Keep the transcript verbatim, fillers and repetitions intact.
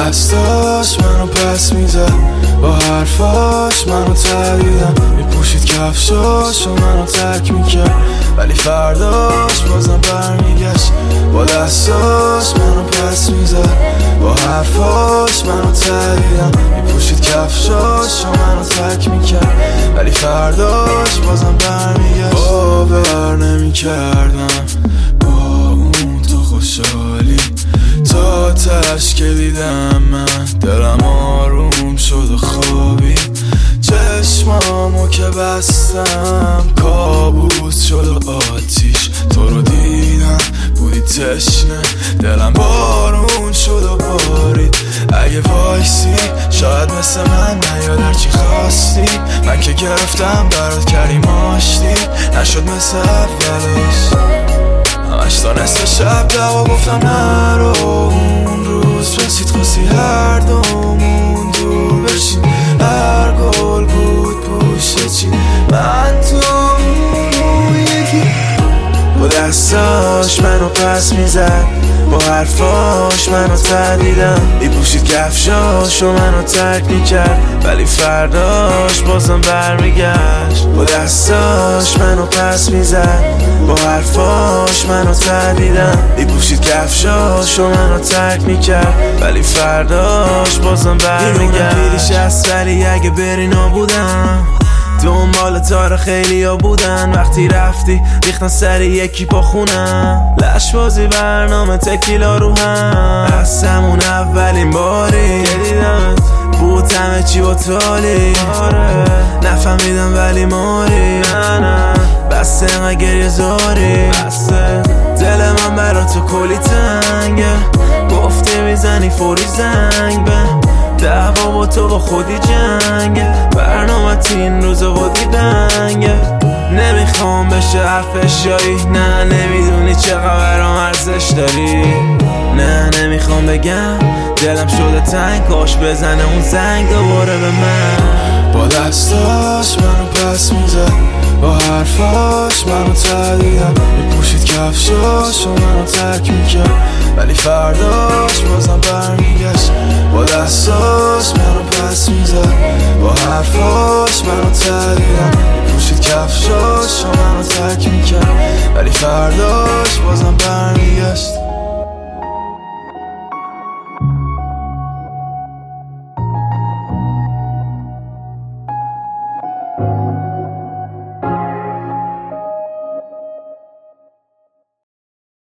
دستاش منو پس میزد، با حرفاش منو تهدیدم، میپوشید کفشاش و منو ترک میکرد، ولی فرداش بازم برمیگشت. با دستاش منو پس میزد، با حرفاش منو تهدیدم، میپوشید کفشاش و منو ترک میکرد، ولی فرداش بازم برمیگشت. باور نمیکردم با اون تو خوشحالی، تا تش که دیدم من دلم آروم شد و خوابی، چشمامو که بستم کابوس شد و آتیش، تو رو دیدم بودی تشنه، دلم بارون شد و بارید. اگه وایسی شاید مثل من نیاد هرچی خواستی، من که گرفتم برات کردیم آشتی، نشد مثل اولش، همش تا نصف شب دوا گفتم نرو. اون روز رسید خواستی هر دومون دور بشیم، هر گل بود پوشه چی، من تو اون یکی. با دستاش منو پس میزد، با حرفاش منو تهدیدم، میپوشید کفشاش و منو ترک میکرد، ولی فرداش بازم برمیگشت. با دستاش منو پس میزد، با حرفاش منو تهدیدم، میپوشید کفشاش و منو ترک میکرد، ولی فرداش بازم برمیگشت. پیریش هست ولی اگه بری نابودم، دنبال تار خیلی ها بودن، وقتی رفتی ریختن سر یکی پا خونم، لشبازی برنامه تکیلا رو هم، از همون اولین باری که دیدمت بود همه چی با تالی، آره نفهمیدم ولی ماری، نه نه بسته اینقدر گریه زاری، بسته دل من برا تو کلی تنگه، گفتی میزنی فوری زنگ به دعوا با تو با خودی جنگه، برنامه این روزا بودی دنگه، نمیخوام بشه حرفش جایی، نه نمیدونی چقدر ارزش داری، نه نمیخوام بگم دلم شده تنگ، کاش بزنه اون زنگ دوباره به من. با دستاش منو پس میزد، با حرفاش منو تهدیدم، میپوشید کفشاش و منو ترک میکرد، ولی فرداش بازم برمیگشت. با دستاش منو پس میزد، با حرفاش منو تهدیدم، میپوشید کفشاش و منو ترک میکرد، ولی فرداش